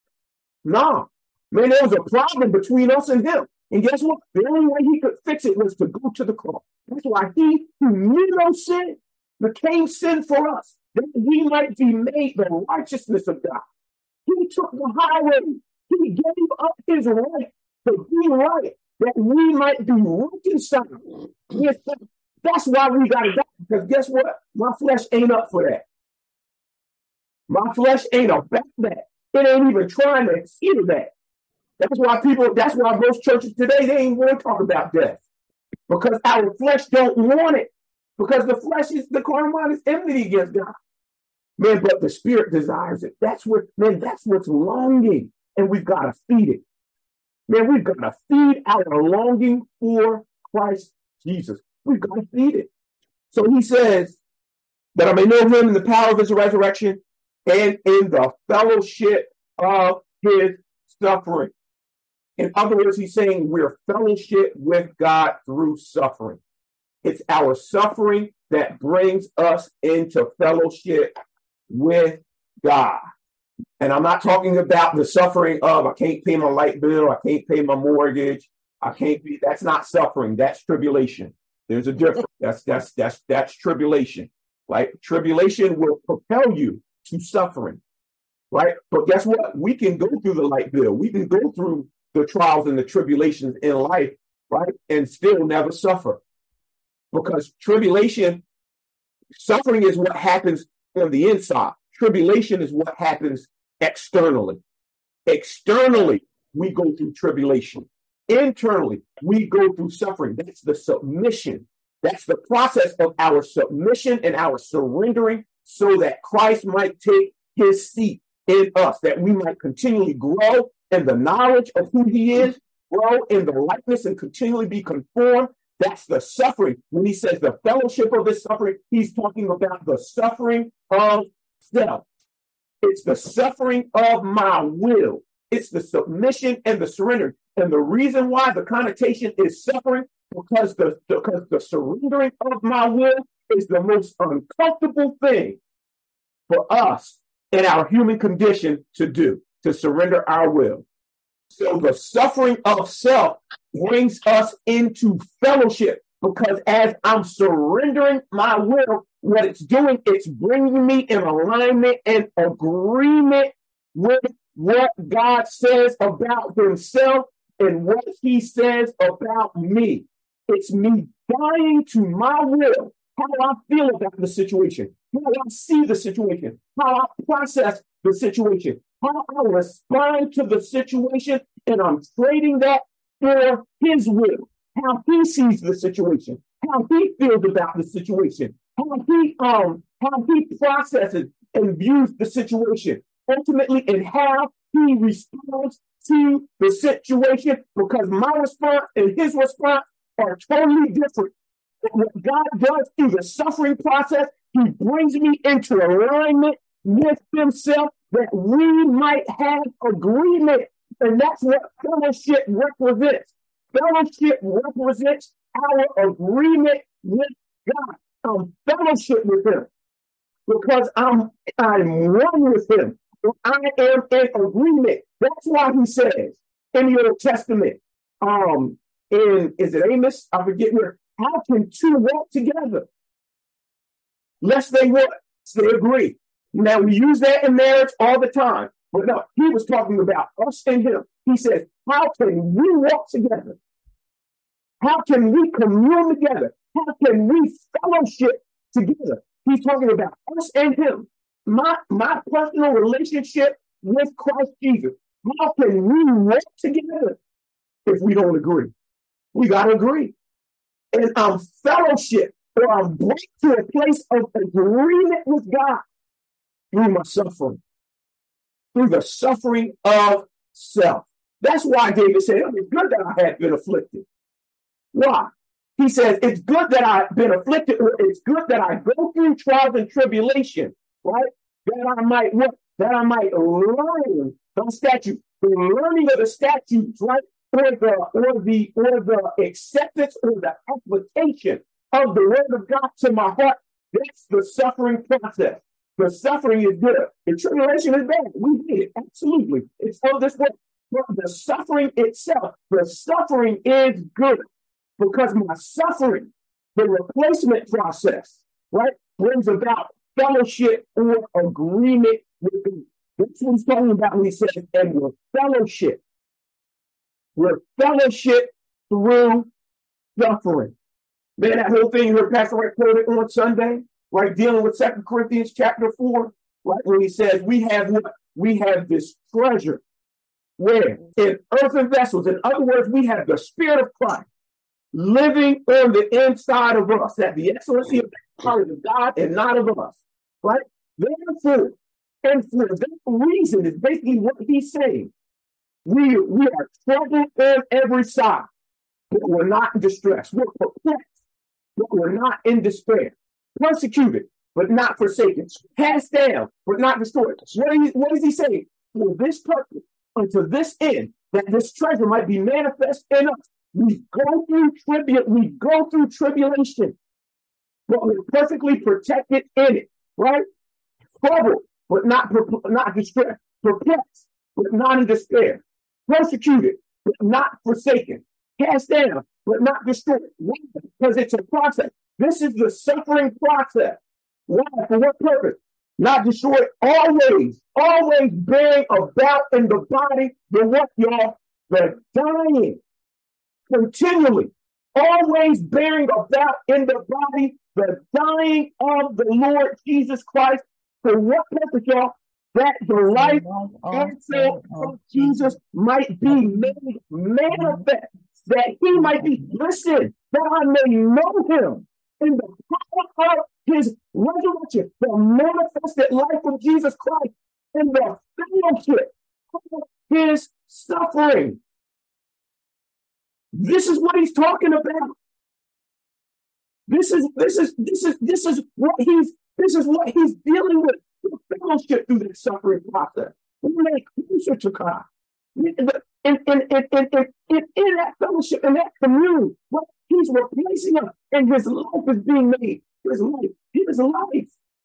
No, man, there was a problem between us and him. And guess what? The only way he could fix it was to go to the cross. That's why he who knew no sin became sin for us, that we might be made the righteousness of God. He took the highway. He gave up his right to be right, that we might be reconciled with him. That's why we got to die. Because guess what? My flesh ain't up for that. My flesh ain't about that. It ain't even trying to hear that. That's why people, that's why most churches today, they ain't want to talk about death. Because our flesh don't want it. Because the flesh is, the carnal mind is enmity against God. Man, but the spirit desires it. That's what, man, that's what's longing. And we've got to feed it. Man, we've got to feed our longing for Christ Jesus. We've got to feed it. So he says that I may know him in the power of his resurrection and in the fellowship of his suffering. In other words, he's saying we're fellowship with God through suffering. It's our suffering that brings us into fellowship with God. And I'm not talking about the suffering of I can't pay my light bill, I can't pay my mortgage, I can't be, that's not suffering, that's tribulation. There's a difference. That's that's that's that's tribulation. Right? Tribulation will propel you to suffering. Right? But guess what? We can go through the light bill. We can go through the trials and the tribulations in life, right? And still never suffer. Because tribulation, suffering is what happens on the inside. Tribulation is what happens externally. Externally, we go through tribulation. Internally, we go through suffering. That's the submission. That's the process of our submission and our surrendering so that Christ might take his seat in us, that we might continually grow in the knowledge of who he is, grow in the likeness and continually be conformed. That's the suffering. When he says the fellowship of this suffering, he's talking about the suffering of self. It's the suffering of my will. It's the submission and the surrender. And the reason why the connotation is suffering, because the, because the surrendering of my will is the most uncomfortable thing for us in our human condition to do, to surrender our will. So the suffering of self brings us into fellowship, because as I'm surrendering my will, what it's doing, it's bringing me in alignment and agreement with what God says about himself and what he says about me. It's me dying to my will, how I feel about the situation, how I see the situation, how I process the situation, how I respond to the situation, and I'm trading that for his will, how he sees the situation, how he feels about the situation, how he um how he processes and views the situation, ultimately, and how he responds to the situation, because my response and his response are totally different. What God does through the suffering process, he brings me into alignment with himself, that we might have agreement. And that's what fellowship represents. Fellowship represents our agreement with God. I'm fellowship with him because I'm I'm one with him. I am in agreement. That's why he says in the Old Testament, um, in is it Amos? I forget where. How can two walk together? Lest they what? They agree. Now we use that in marriage all the time. But no, he was talking about us and him. He says, how can we walk together? How can we commune together? How can we fellowship together? He's talking about us and him. My, my personal relationship with Christ Jesus. How can we walk together if we don't agree? We got to agree. And um, fellowship or I'm brought to a place of agreement with God through my suffering, through the suffering of self. That's why David said, it's good that I have been afflicted. Why? He says, it's good that I've been afflicted, or it's good that I go through trials and tribulation, right? That I might what? That I might learn the statutes, the learning of the statutes, right? Or the or the or the acceptance or the application of the word of God to my heart. That's the suffering process. The suffering is good. The tribulation is bad. We need it. Absolutely. It's all this way. But the suffering itself, the suffering is good. Because my suffering, the replacement process, right, brings about fellowship or agreement with God. That's what he's talking about when he says, and we're fellowship. We're fellowship through suffering. Man, that whole thing you heard Pastor Wright quoted on Sunday, right, dealing with Second Corinthians chapter four, right, when he says, we have what? We have this treasure. Where? In earthen vessels. In other words, we have the Spirit of Christ living on the inside of us, that the excellency of the power of God and not of us, right? Therefore, and for that reason is basically what he's saying. We, we are troubled on every side, but we're not in distress. We're perplexed, but we're not in despair. Persecuted, but not forsaken. Cast down, but not destroyed. What, he, what is he saying? For this purpose, unto this end, that this treasure might be manifest in us. We go through tribute, we go through tribulation, but we're perfectly protected in it, right? Troubled, but not not distressed. Perplexed, but not in despair. Persecuted, but not forsaken. Cast down, but not destroyed. Why? Because it's a process. This is the suffering process. Why? For what purpose? Not destroyed. Always, always bearing about in the body the what, y'all? The dying. Continually, always bearing about in the body the dying of the Lord Jesus Christ. For what purpose, y'all? That the life and soul of Jesus might be made manifest, that he might be, listen, that I may know him in the power of his resurrection, the manifested life of Jesus Christ, in the fellowship of his suffering. This is what he's talking about. This is this is this is this is what he's this is what he's dealing with. The fellowship through the suffering process. We make closer to God. In, in, in, in, in, in, in that fellowship, in that communion, what he's replacing us, and his life is being made. His life, his life,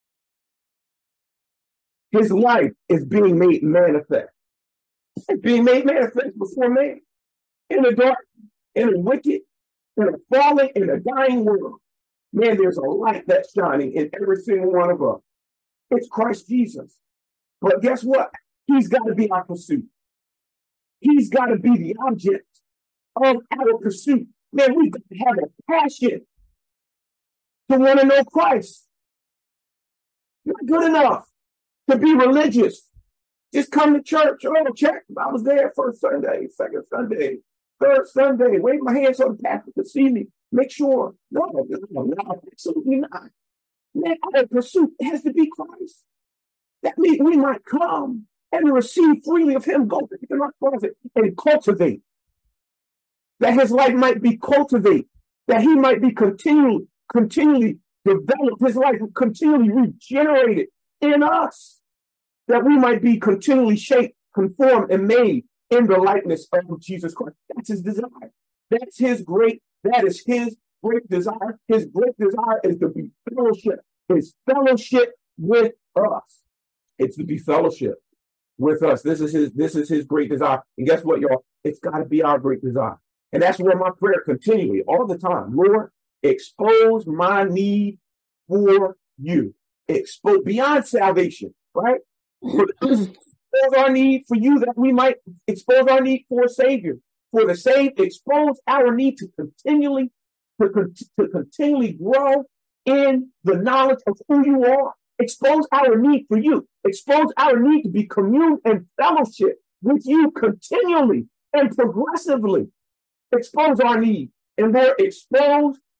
his life is being made manifest. It's being made manifest before man. In the dark, in a wicked, in a fallen, in a dying world, man, there's a light that's shining in every single one of us. It's Christ Jesus. But guess what? He's got to be our pursuit. He's got to be the object of our pursuit. Man, we've got to have a passion to want to know Christ. Not good enough to be religious. Just come to church. Oh, check. I was there first Sunday, second Sunday, third Sunday. Wave my hands so the pastor could see me. Make sure. No, no, no, absolutely not. Man, our pursuit has to be Christ. That means we might come and receive freely of him, go to the closet and cultivate. That his life might be cultivated. That he might be continually, continually developed, his life continually regenerated in us. That we might be continually shaped, conformed, and made in the likeness of Jesus Christ. That's his desire. That's his great, that is his great desire. His great desire is to be fellowship. His fellowship with us. It's to be fellowship with us. This is his, this is his great desire. And guess what, y'all? It's got to be our great desire. And that's where my prayer continually, all the time. Lord, expose my need for you. Expose beyond salvation, right? Expose our need for you, that we might expose our need for a Savior. For the saved, expose our need to continually, to, to continually grow in the knowledge of who you are. Expose our need for you. Expose our need to be commune and fellowship with you continually and progressively. Expose our need. And Lord, expose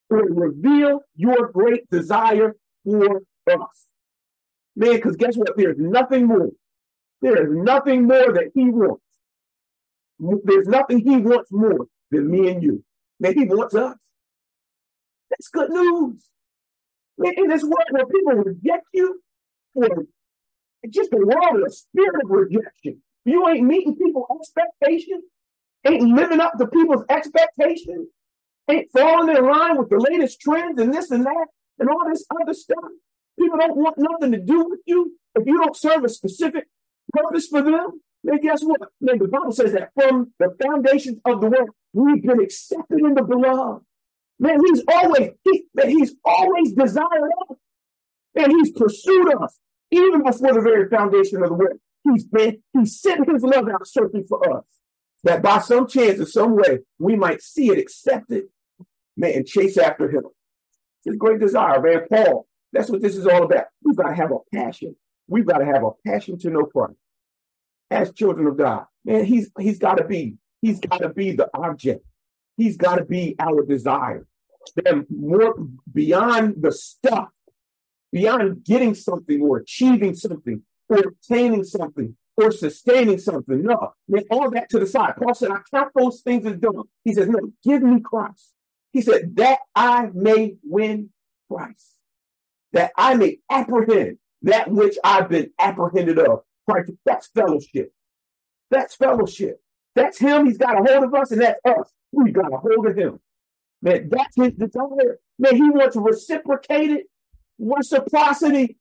to reveal your great desire for us. Man, because guess what? There's nothing more. There is nothing more that he wants. There's nothing he wants more than me and you. Man, he wants us. That's good news. Man, in this world where people reject you, for just a world of a spirit of rejection. You ain't meeting people's expectations, ain't living up to people's expectations, ain't falling in line with the latest trends and this and that and all this other stuff. People don't want nothing to do with you if you don't serve a specific purpose for them. Then guess what? Man, the Bible says that from the foundations of the world, we've been accepted in the beloved. Man, he's always, he, man, he's always desired us. Man, he's pursued us even before the very foundation of the world. He's been, he sent his love out searching for us. That by some chance or some way, we might see it, accept it, man, and chase after him. It's his great desire, man. Paul, that's what this is all about. We've got to have a passion. We've got to have a passion to know Christ. As children of God, man, he's he's got to be, he's got to be the object. He's got to be our desire. Then more beyond the stuff, beyond getting something or achieving something or obtaining something or sustaining something. No, man, all that to the side. Paul said, I count those things as done. He says, no, give me Christ. He said, that I may win Christ, that I may apprehend that which I've been apprehended of. Christ, that's fellowship. That's fellowship. That's him. He's got a hold of us, and that's us. We've got a hold of him. Man, that's his desire. Man, he wants reciprocated, reciprocity,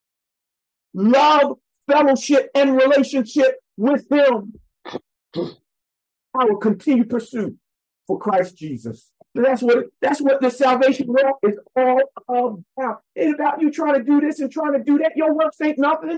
love, fellowship, and relationship with him. Our continued pursuit for Christ Jesus. That's what that's what the salvation work is all about. It's about you trying to do this and trying to do that. Your works ain't nothing.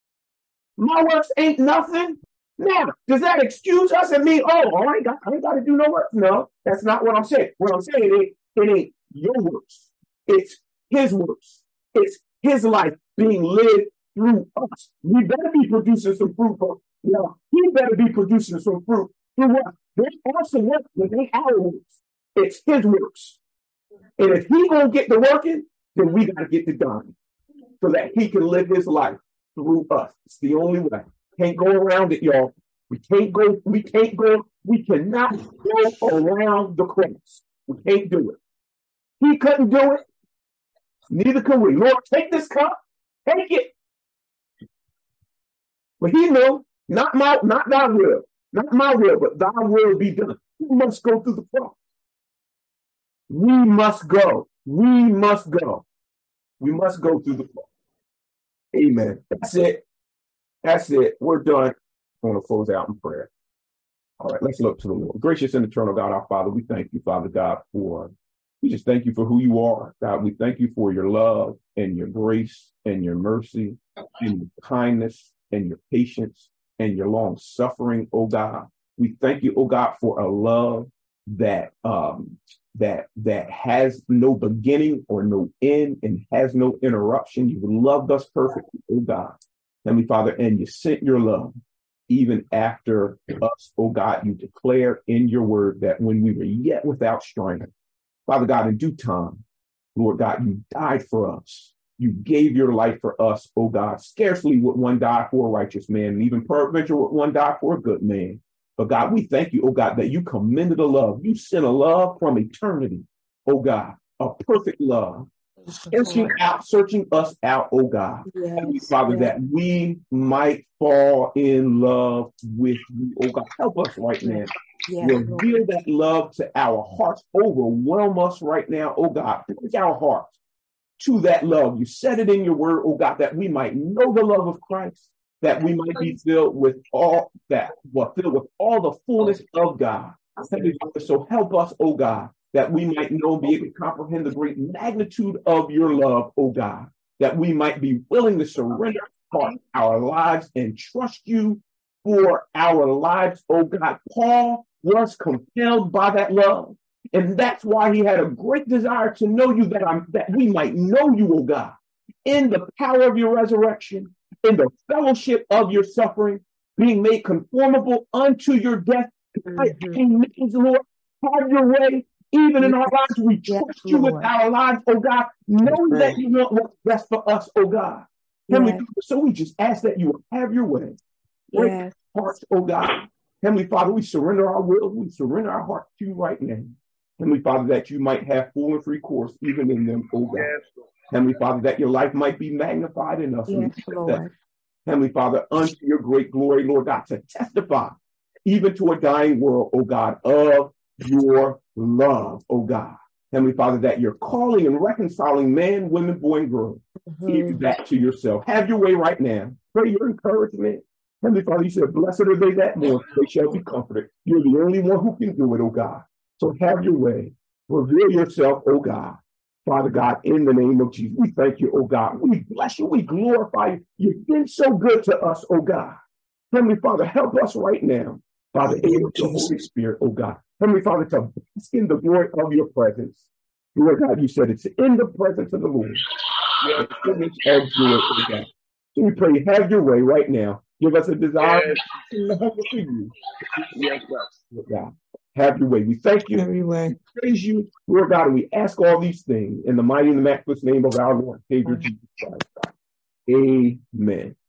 My works ain't nothing. Now, does that excuse us and me? Oh, I ain't got, I ain't got to do no work. No, that's not what I'm saying. What I'm saying is, it ain't your works. It's his works. It's his life being lived through us. We better be producing some fruit. Yeah, he better be producing some fruit. Through what? There's also work that ain't our works. It's his works. And if he gonna get to working, then we gotta get to done so that he can live his life through us. It's the only way. Can't go around it, y'all. We can't go, we can't go, we cannot go around the cross. We can't do it. He couldn't do it. Neither can we. Lord, take this cup, take it. But he knew, not my, not thy will, not my will, but thy will be done. We must go through the cross. We must go. We must go. We must go through the cross. Amen. That's it. That's it. We're done. I want to close out in prayer. All right, let's look to the Lord. Gracious and eternal God, our Father, we thank you, Father God, for, we just thank you for who you are. God, we thank you for your love and your grace and your mercy and your kindness and your patience and your long suffering, oh God. We thank you, oh God, for a love that um that that has no beginning or no end and has no interruption. You loved us perfectly, oh God. Heavenly Father, and you sent your love even after us, oh God. You declare in your word that when we were yet without strength, Father God, in due time, Lord God, you died for us. You gave your life for us, oh God. Scarcely would one die for a righteous man, and even peradventure would one die for a good man. But God, we thank you, oh God, that you commended a love. You sent a love from eternity, oh God, a perfect love, searching out, searching us out, oh God. Yes, Father, yes. That we might fall in love with you, oh God. Help us right now. Yes, reveal Lord. That love to our hearts. Overwhelm us right now, oh God. Bring our hearts to that love. You said it in your word, oh God, that we might know the love of Christ, that we might be filled with all that, well, filled with all the fullness of God. So help us, oh God, that we might know and be able to comprehend the great magnitude of your love, oh God, that we might be willing to surrender our lives and trust you for our lives, oh God. Paul was compelled by that love, and that's why he had a great desire to know you, that I'm, that we might know you, oh God, in the power of your resurrection, in the fellowship of your suffering, being made conformable unto your death. Mm-hmm. Lord, have your way Even in our lives, we Yes, trust you with Lord. our lives, oh God, knowing that Right. you want what's best for us, oh God. Heavenly Yes, Father, so we just ask that you will have your way. Break yes, hearts, oh God. Heavenly Father, we surrender our will, we surrender our hearts to you right now. Heavenly Father, that you might have full and free course even in them, oh God. Yes, Lord. Heavenly Father, that your life might be magnified in us. And yes, we accept that, Lord. Heavenly Father, unto your great glory, Lord God, to testify even to a dying world, oh God, of your love, oh God. Heavenly Father, that you're calling and reconciling man, women, boy, and girl, even Mhm. that to yourself. Have your way right now. Pray your encouragement. Heavenly Father, you said, blessed are they that mourn, for they shall be comforted. You're the only one who can do it, oh God. So have your way. Reveal yourself, oh God. Father God, in the name of Jesus, we thank you, oh God. We bless you. We glorify you. You've been so good to us, oh God. Heavenly Father, help us right now. Father, aid the Holy Spirit, oh God. Heavenly Father, to bask in the glory of your presence. Lord God, you said it's in the presence of the Lord. Yes, The goodness of joy, oh God. So we pray, have your way right now. Give us a desire yes, and the hunger for you. yes, God. Lord God, have your way. We thank you. Everywhere. Praise you, Lord God, and we ask all these things in the mighty and matchless name of our Lord Savior Jesus Christ. Amen.